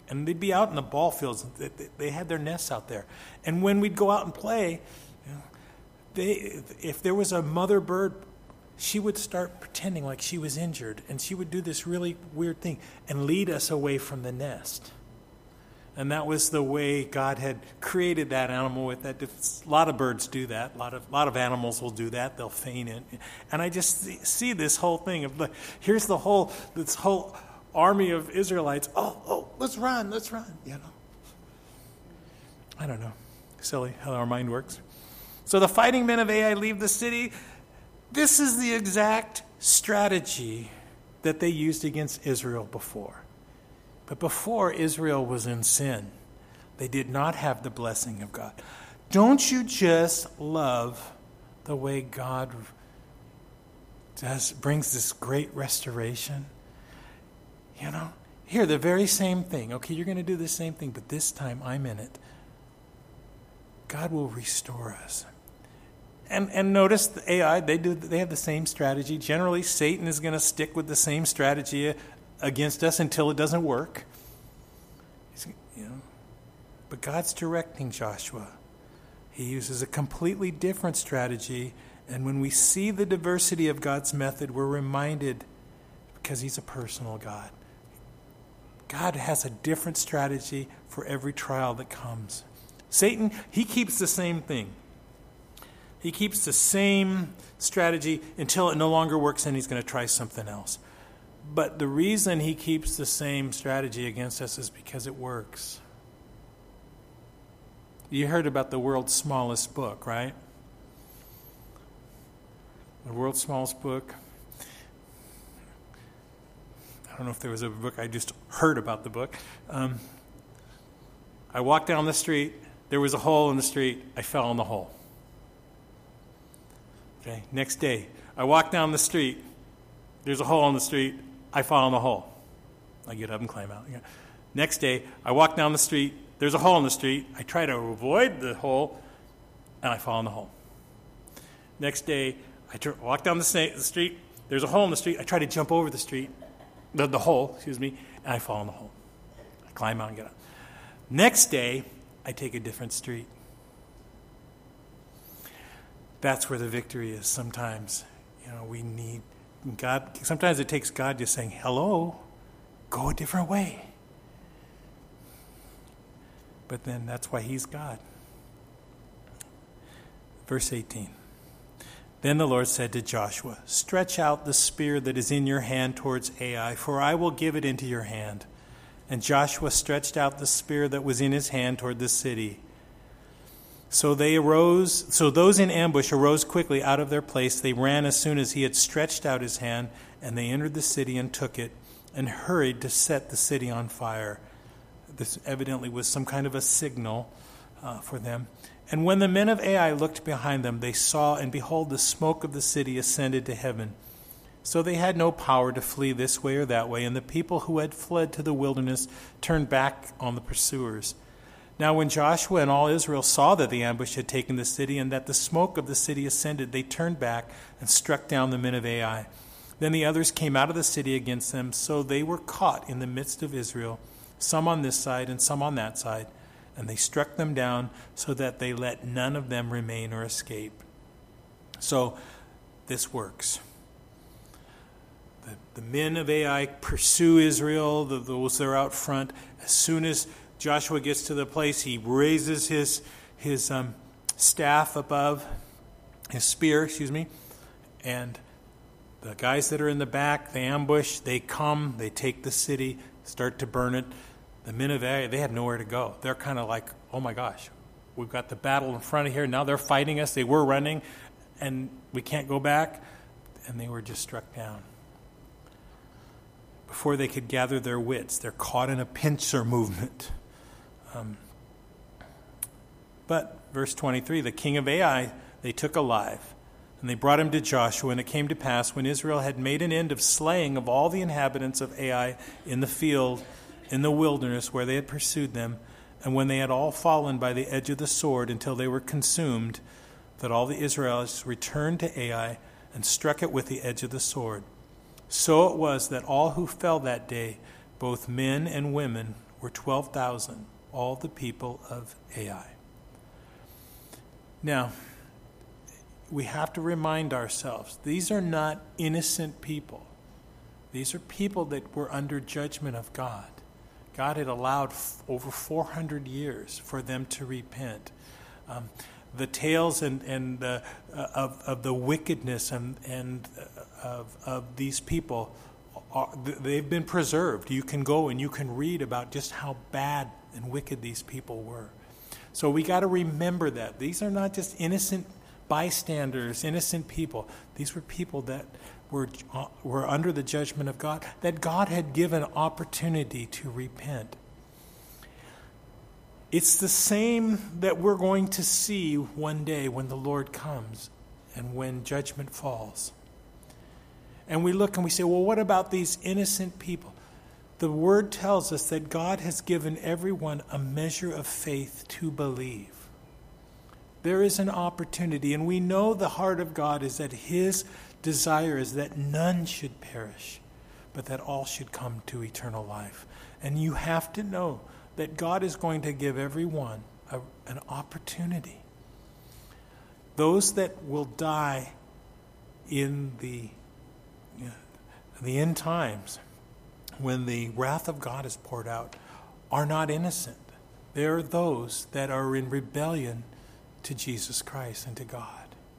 And they'd be out in the ball fields. They had their nests out there. And when we'd go out and play, you know, they, if there was a mother bird, she would start pretending like she was injured. And she would do this really weird thing and lead us away from the nest. And that was the way God had created that animal with that. A lot of birds do that. A lot of, a lot of animals will do that. They'll feign it. And I just see, see this whole thing of, like, here's the whole, this whole army of Israelites. Oh, oh, let's run, let's run, you know. I don't know. Silly how our mind works. So the fighting men of Ai leave the city. This is the exact strategy that they used against Israel before. But before Israel was in sin, they did not have the blessing of God. Don't you just love the way God does brings this great restoration? You know, here, the very same thing. Okay, you're going to do the same thing, but this time I'm in it. God will restore us. And and notice the A I, they do they have the same strategy. Generally, Satan is going to stick with the same strategy against us until it doesn't work. He's, you know, but God's directing Joshua. He uses a completely different strategy, and when we see the diversity of God's method, we're reminded, because he's a personal God. God has a different strategy for every trial that comes. Satan, he keeps the same thing. He keeps the same strategy until it no longer works and he's going to try something else. But the reason he keeps the same strategy against us is because it works. You heard about the world's smallest book, right? The world's smallest book. I don't know if there was a book. I just heard about the book. Um, I walked down the street. There was a hole in the street. I fell in the hole. Okay. Next day, I walk down the street. There's a hole in the street. I fall in the hole. I get up and climb out. Yeah. Next day, I walk down the street. There's a hole in the street. I try to avoid the hole, and I fall in the hole. Next day, I tr- walk down the, sta- the street. There's a hole in the street. I try to jump over the street, the, the hole, excuse me, and I fall in the hole. I climb out and get up. Next day, I take a different street. That's where the victory is. Sometimes, you know, we need God. Sometimes it takes God just saying, hello, go a different way. But then that's why he's God. Verse eighteen. Then the Lord said to Joshua, stretch out the spear that is in your hand towards Ai, for I will give it into your hand. And Joshua stretched out the spear that was in his hand toward the city. So they arose, so those in ambush arose quickly out of their place. They ran as soon as he had stretched out his hand, and they entered the city and took it, and hurried to set the city on fire. This evidently was some kind of a signal uh, for them. And when the men of Ai looked behind them, they saw, and behold, the smoke of the city ascended to heaven. So they had no power to flee this way or that way, and the people who had fled to the wilderness turned back on the pursuers. Now when Joshua and all Israel saw that the ambush had taken the city, and that the smoke of the city ascended, they turned back and struck down the men of Ai. Then the others came out of the city against them, so they were caught in the midst of Israel, some on this side and some on that side. And they struck them down so that they let none of them remain or escape. So this works. The, the men of Ai pursue Israel, the, those that are out front. As soon as Joshua gets to the place, he raises his his um, staff above, his spear, excuse me, and the guys that are in the back, they ambush, they come, they take the city, start to burn it. The men of Ai, they have nowhere to go. They're kind of like, oh my gosh, we've got the battle in front of here. Now they're fighting us. They were running, and we can't go back. And they were just struck down. Before they could gather their wits, they're caught in a pincer movement. Um, but, verse twenty-three, the king of Ai they took alive, and they brought him to Joshua. And it came to pass, when Israel had made an end of slaying of all the inhabitants of Ai in the field, in the wilderness where they had pursued them, and when they had all fallen by the edge of the sword until they were consumed, that all the Israelites returned to Ai and struck it with the edge of the sword. So it was that all who fell that day, both men and women, were twelve thousand, all the people of Ai. Now, we have to remind ourselves, these are not innocent people. These are people that were under judgment of God. God had allowed f- over four hundred years for them to repent. Um, the tales and, and uh, of, of the wickedness and, and uh, of, of these people, are, they've been preserved. You can go and you can read about just how bad and wicked these people were. So we got to remember that. These are not just innocent bystanders, innocent people. These were people that were, uh, were under the judgment of God, that God had given opportunity to repent. It's the same that we're going to see one day when the Lord comes and when judgment falls. And we look and we say, well, what about these innocent people? The Word tells us that God has given everyone a measure of faith to believe. There is an opportunity, and we know the heart of God is that His desire is that none should perish, but that all should come to eternal life. And you have to know that God is going to give everyone a, an opportunity. Those that will die in the, you know, the end times, when the wrath of God is poured out, are not innocent. They are those that are in rebellion to Jesus Christ and to God.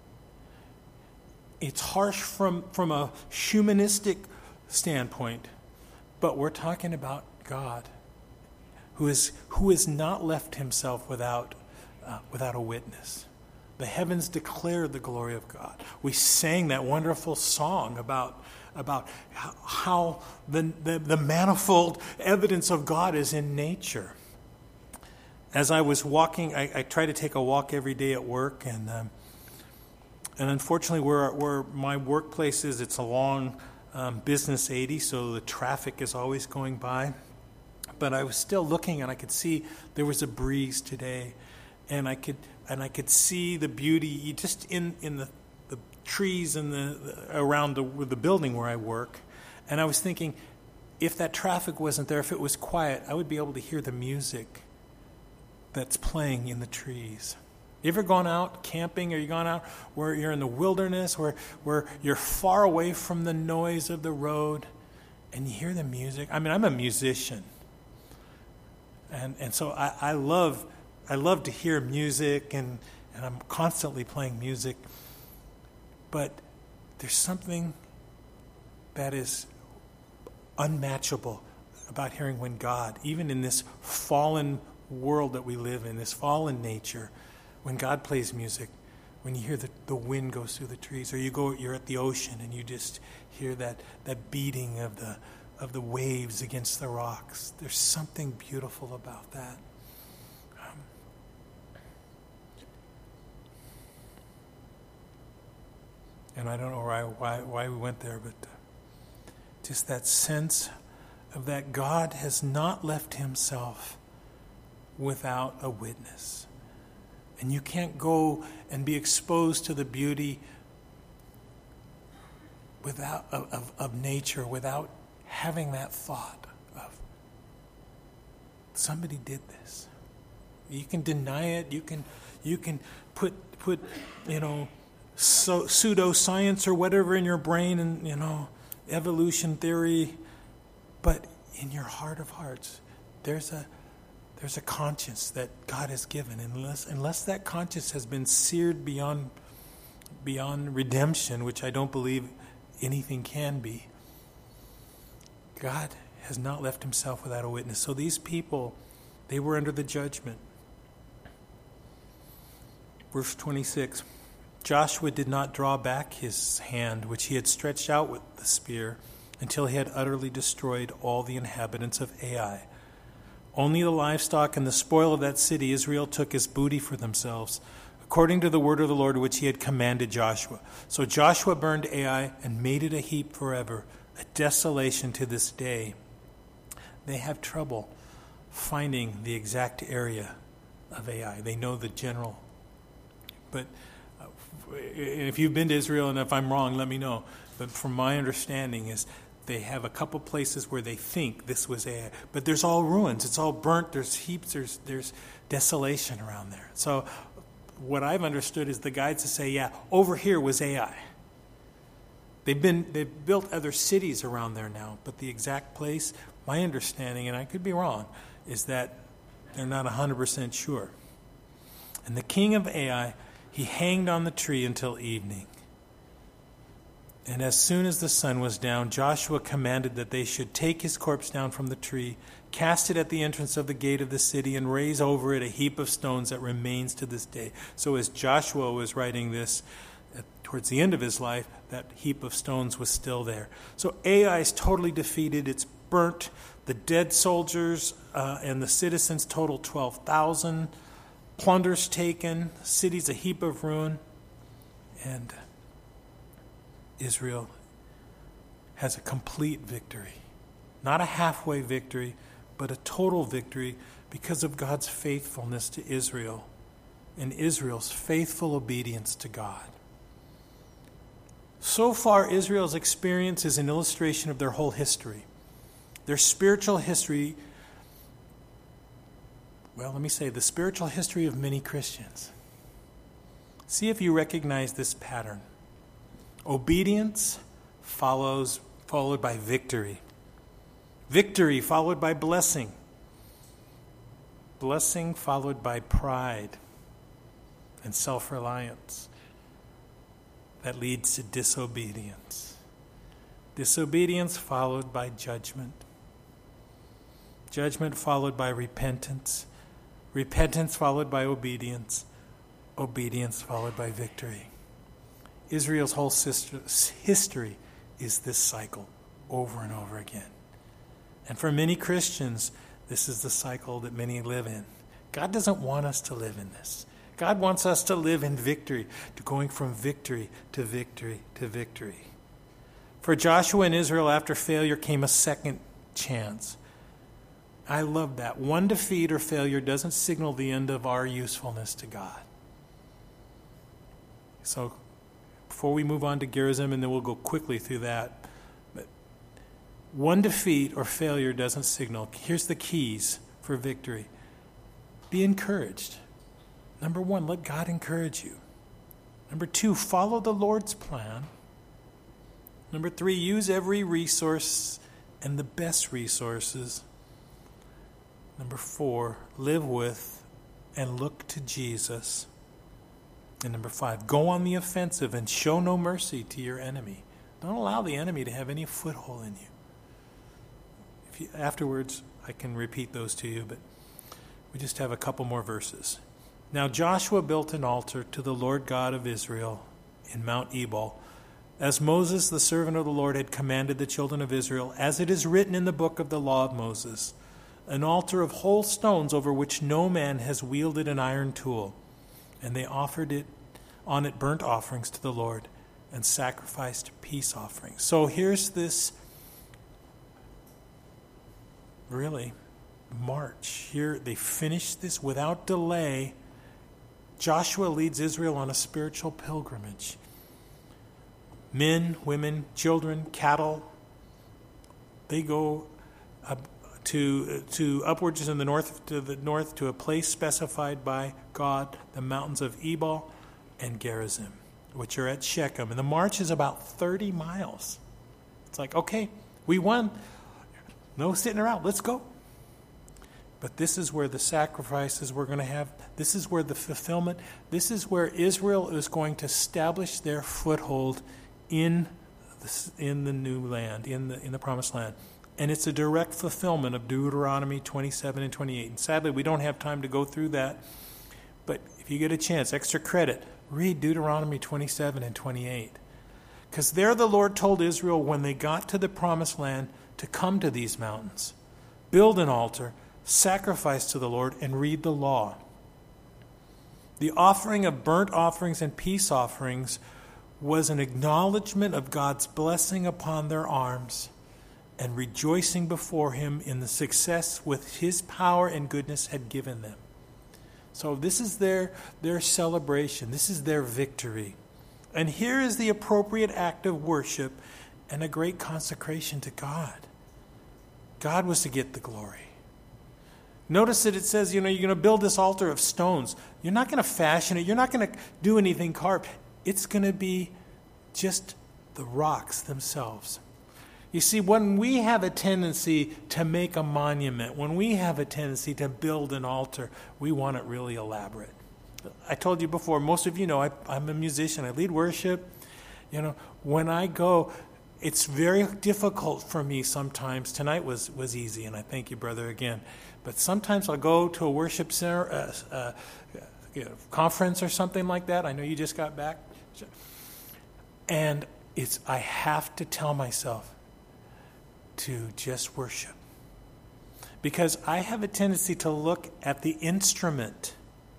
It's harsh from, from a humanistic standpoint, but we're talking about God, who is who has not left himself without uh, without a witness. The heavens declare the glory of God. We sang that wonderful song about about how the the, the manifold evidence of God is in nature. As I was walking, I, I try to take a walk every day at work, and um, and unfortunately, where where my workplace is, it's along um, Business eighty, so the traffic is always going by. But I was still looking, and I could see there was a breeze today, and I could and I could see the beauty just in, in the, the trees and the, the around the, the building where I work. And I was thinking, if that traffic wasn't there, if it was quiet, I would be able to hear the music that's playing in the trees. You ever gone out camping, or you gone out where you're in the wilderness, where where you're far away from the noise of the road, and you hear the music? I mean, I'm a musician. And and so I, I love I love to hear music, and, and I'm constantly playing music. But there's something that is unmatchable about hearing when God, even in this fallen world that we live in, this fallen nature, when God plays music, when you hear the, the wind goes through the trees, or you go you're at the ocean and you just hear that, that beating of the of the waves against the rocks. There's something beautiful about that. Um, and I don't know why, why, why we went there, but uh, just that sense of that God has not left himself without a witness. And you can't go and be exposed to the beauty without of, of, of nature without having that thought of somebody did this. You can deny it. You can you can put put you know so, pseudoscience or whatever in your brain, and you know evolution theory, but in your heart of hearts, there's a there's a conscience that God has given. Unless unless that conscience has been seared beyond beyond redemption, which I don't believe anything can be, God has not left himself without a witness. So these people, they were under the judgment. Verse twenty-six, Joshua did not draw back his hand, which he had stretched out with the spear, until he had utterly destroyed all the inhabitants of Ai. Only the livestock and the spoil of that city Israel took as booty for themselves, according to the word of the Lord which he had commanded Joshua. So Joshua burned Ai and made it a heap forever, a desolation to this day. They have trouble finding the exact area of Ai. They know the general. But if you've been to Israel, and if I'm wrong, let me know. But from my understanding is They have a couple places where they think this was Ai. But there's all ruins. It's all burnt. There's heaps. There's, there's desolation around there. So what I've understood is the guides to say, yeah, over here was Ai. They've been they've built other cities around there now, but the exact place, my understanding, and I could be wrong, is that they're not one hundred percent sure. And the king of Ai, he hanged on the tree until evening. And as soon as the sun was down, Joshua commanded that they should take his corpse down from the tree, cast it at the entrance of the gate of the city, and raise over it a heap of stones that remains to this day. So as Joshua was writing this, towards the end of his life, that heap of stones was still there. So Ai is totally defeated. It's burnt. The dead soldiers uh, and the citizens total twelve thousand. Plunders taken. City's a heap of ruin. And Israel has a complete victory. Not a halfway victory, but a total victory because of God's faithfulness to Israel and Israel's faithful obedience to God. So far, Israel's experience is an illustration of their whole history. Their spiritual history, well, let me say, the spiritual history of many Christians. See if you recognize this pattern. Obedience follows, followed by victory. Victory followed by blessing. Blessing followed by pride and self-reliance. That leads to disobedience. Disobedience followed by judgment. Judgment followed by repentance. Repentance followed by obedience. Obedience followed by victory. Israel's whole history is this cycle over and over again. And for many Christians, this is the cycle that many live in. God doesn't want us to live in this. God wants us to live in victory, to going from victory to victory to victory. For Joshua and Israel, after failure came a second chance. I love that. One defeat or failure doesn't signal the end of our usefulness to God. So before we move on to Gerizim, and then we'll go quickly through that, but one defeat or failure doesn't signal. Here's the keys for victory. Be encouraged. Number one, let God encourage you. Number two, follow the Lord's plan. Number three, use every resource and the best resources. Number four, live with and look to Jesus. And number five, go on the offensive and show no mercy to your enemy. Don't allow the enemy to have any foothold in you. If you afterwards, I can repeat those to you, but we just have a couple more verses. Now Joshua built an altar to the Lord God of Israel in Mount Ebal, as Moses, the servant of the Lord, had commanded the children of Israel, as it is written in the book of the law of Moses, an altar of whole stones over which no man has wielded an iron tool. And they offered it on it burnt offerings to the Lord and sacrificed peace offerings. So here's this really march. Here they finish this without delay. Joshua leads Israel on a spiritual pilgrimage. Men, women, children, cattle, they go up to to upwards in the north to the north to a place specified by God, the mountains of Ebal and Gerizim, which are at Shechem. And the march is about thirty miles. It's like, okay, we won. No sitting around. Let's go. But this is where the sacrifices we're going to have. This is where the fulfillment. This is where Israel is going to establish their foothold in the, in the new land, in the in the promised land. And it's a direct fulfillment of Deuteronomy twenty-seven and twenty-eight. And sadly, we don't have time to go through that. But if you get a chance, extra credit, read Deuteronomy twenty-seven and twenty-eight. Because there the Lord told Israel when they got to the promised land to come to these mountains, build an altar, sacrifice to the Lord, and read the law. The offering of burnt offerings and peace offerings was an acknowledgement of God's blessing upon their arms and rejoicing before him in the success with his power and goodness had given them. So this is their, their celebration. This is their victory. And here is the appropriate act of worship and a great consecration to God. God was to get the glory. Notice that it says, you know, you're going to build this altar of stones. You're not going to fashion it. You're not going to do anything carved. It's going to be just the rocks themselves. You see, when we have a tendency to make a monument, when we have a tendency to build an altar, we want it really elaborate. I told you before, most of you know I, I'm a musician. I lead worship. You know, when I go, it's very difficult for me sometimes. Tonight was, was easy, and I thank you, brother, again. But sometimes I'll go to a worship center, uh, uh, you know, conference or something like that. I know you just got back. And it's I have to tell myself to just worship. Because I have a tendency to look at the instrument,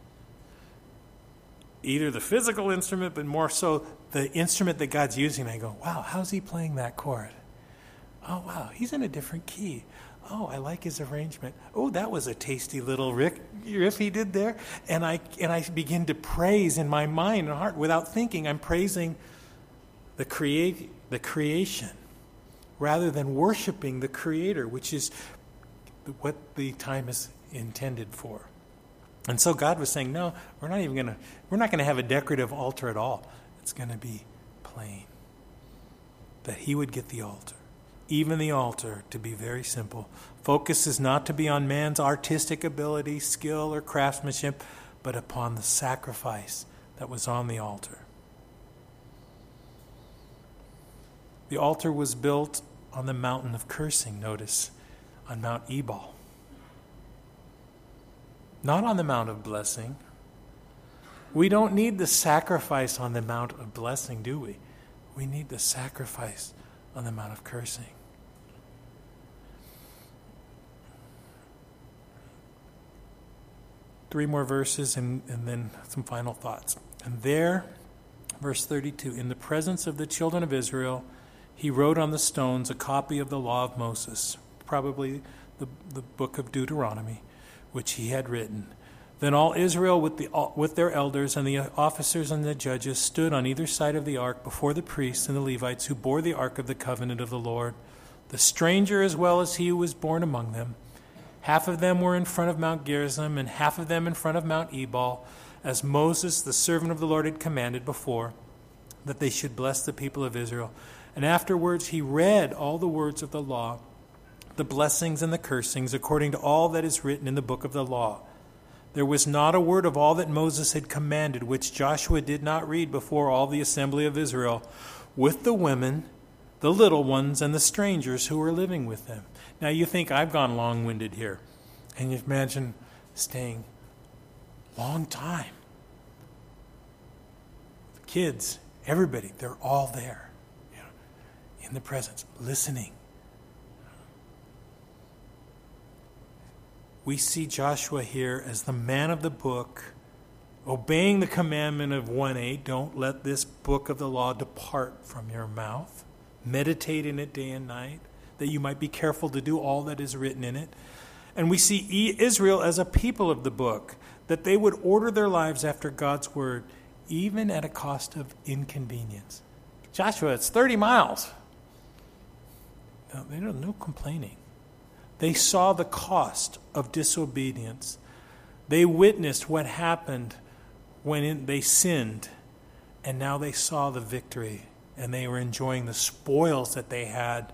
either the physical instrument, but more so the instrument that God's using. I go, wow, how's he playing that chord? Oh, wow, he's in a different key. Oh, I like his arrangement. Oh, that was a tasty little riff, riff he did there. And I and I begin to praise in my mind and heart without thinking. I'm praising the create the creation rather than worshiping the Creator, which is what the time is intended for. And so God was saying, no, we're not even gonna we're not gonna have a decorative altar at all. It's gonna be plain. That he would get the altar. Even the altar to be very simple. Focus is not to be on man's artistic ability, skill, or craftsmanship, but upon the sacrifice that was on the altar. The altar was built on the mountain of cursing, notice, on Mount Ebal. Not on the Mount of blessing. We don't need the sacrifice on the Mount of blessing, do we? We need the sacrifice on the Mount of cursing. Three more verses and, and then some final thoughts. And there, verse thirty-two, in the presence of the children of Israel, he wrote on the stones a copy of the law of Moses, probably the, the book of Deuteronomy, which he had written. Then all Israel with, the, with their elders and the officers and the judges stood on either side of the ark before the priests and the Levites who bore the ark of the covenant of the Lord, the stranger as well as he who was born among them. Half of them were in front of Mount Gerizim and half of them in front of Mount Ebal, as Moses, the servant of the Lord, had commanded before, that they should bless the people of Israel. And afterwards he read all the words of the law, the blessings and the cursings, according to all that is written in the book of the law. There was not a word of all that Moses had commanded which Joshua did not read before all the assembly of Israel, with the women, the little ones, and the strangers who were living with them. Now you think I've gone long-winded here. And you imagine staying long time. The kids, everybody, they're all there, you know, in the presence, listening. We see Joshua here as the man of the book, obeying the commandment of one eight, don't let this book of the law depart from your mouth. Meditate in it day and night, that you might be careful to do all that is written in it. And we see Israel as a people of the book, that they would order their lives after God's word, even at a cost of inconvenience. Joshua, it's thirty miles. No, they don't, no complaining. They saw the cost of disobedience. They witnessed what happened when in, they sinned, and now they saw the victory, and they were enjoying the spoils that they had.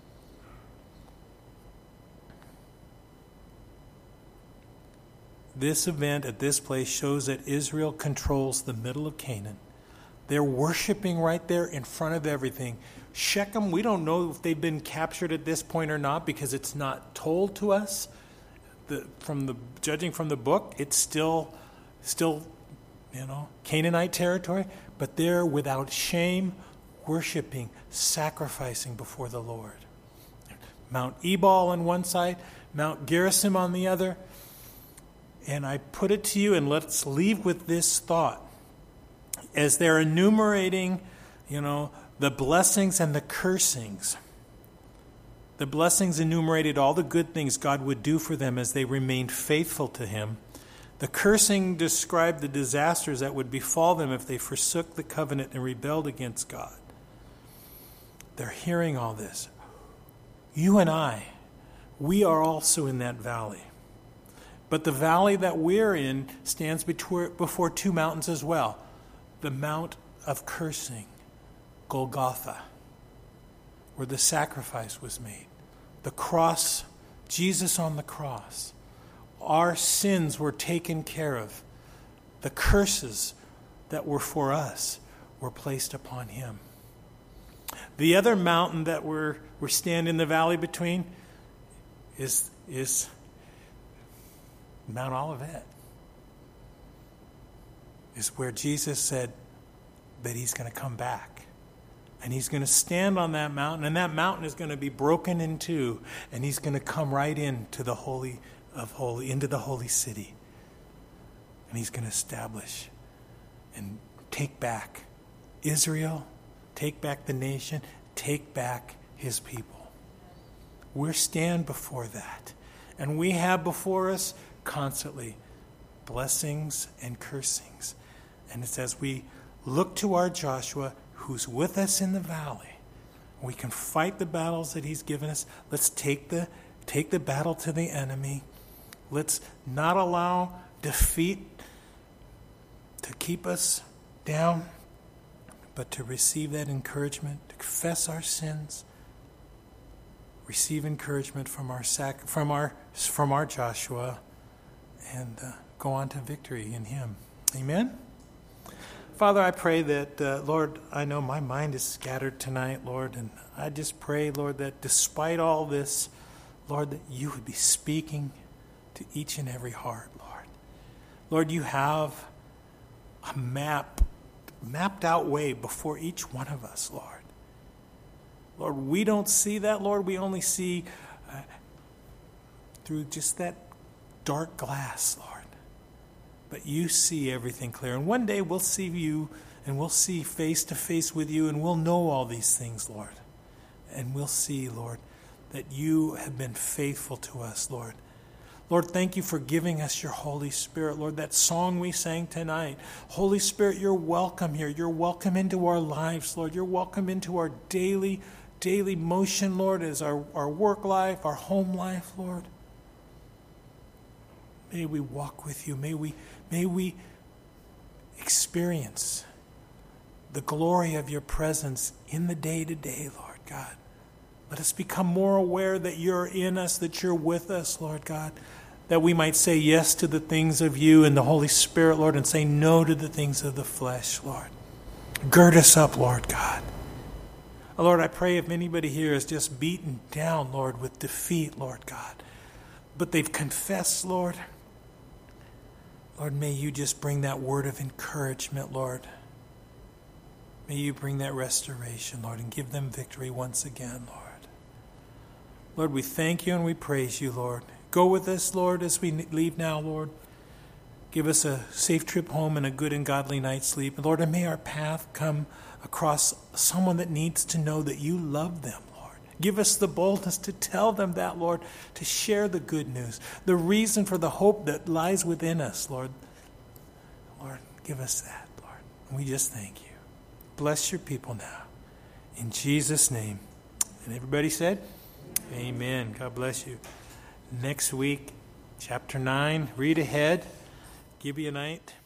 This event at this place shows that Israel controls the middle of Canaan. They're worshiping right there in front of everything. Shechem, we don't know if they've been captured at this point or not because it's not told to us. The, from the judging from the book, it's still, still, you know, Canaanite territory. But they're without shame, worshiping, sacrificing before the Lord. Mount Ebal on one side, Mount Gerizim on the other. And I put it to you, and let's leave with this thought. As they're enumerating, you know, the blessings and the cursings. The blessings enumerated all the good things God would do for them as they remained faithful to him. The cursing described the disasters that would befall them if they forsook the covenant and rebelled against God. They're hearing all this. You and I, we are also in that valley. But the valley that we're in stands before two mountains as well. The Mount of Cursing, Golgotha, where the sacrifice was made. The cross, Jesus on the cross. Our sins were taken care of. The curses that were for us were placed upon him. The other mountain that we're, we're standing in the valley between is, is Mount Olivet. Is where Jesus said that he's going to come back. And he's going to stand on that mountain, and that mountain is going to be broken in two, and he's going to come right into the holy of holy, into the holy city. And he's going to establish and take back Israel, take back the nation, take back his people. We're stand before that. And we have before us constantly blessings and cursings. And it's as we look to our Joshua, who's with us in the valley, we can fight the battles that he's given us. Let's take the take the battle to the enemy. Let's not allow defeat to keep us down, but to receive that encouragement, to confess our sins, receive encouragement from our sac- from our from our Joshua, and uh, go on to victory in him. Amen. Father, I pray that, uh, Lord, I know my mind is scattered tonight, Lord, and I just pray, Lord, that despite all this, Lord, that you would be speaking to each and every heart, Lord. Lord, you have a map, mapped out way before each one of us, Lord. Lord, we don't see that, Lord. We only see uh, through just that dark glass, Lord. But you see everything clear. And one day we'll see you, and we'll see face to face with you, and we'll know all these things, Lord. And we'll see, Lord, that you have been faithful to us, Lord. Lord, thank you for giving us your Holy Spirit. Lord, that song we sang tonight, Holy Spirit, you're welcome here. You're welcome into our lives, Lord. You're welcome into our daily, daily motion, Lord, as our, our work life, our home life, Lord. May we walk with you. May we, may we experience the glory of your presence in the day-to-day, Lord God. Let us become more aware that you're in us, that you're with us, Lord God, that we might say yes to the things of you and the Holy Spirit, Lord, and say no to the things of the flesh, Lord. Gird us up, Lord God. Lord, I pray if anybody here is just beaten down, Lord, with defeat, Lord God, but they've confessed, Lord, Lord, may you just bring that word of encouragement, Lord. May you bring that restoration, Lord, and give them victory once again, Lord. Lord, we thank you and we praise you, Lord. Go with us, Lord, as we leave now, Lord. Give us a safe trip home and a good and godly night's sleep. And Lord, and may our path come across someone that needs to know that you love them, Lord. Give us the boldness to tell them that, Lord, to share the good news, the reason for the hope that lies within us, Lord. Lord, give us that, Lord. And we just thank you. Bless your people now. In Jesus' name. And everybody said, amen. God bless you. Next week, chapter nine, read ahead. Gibeonite.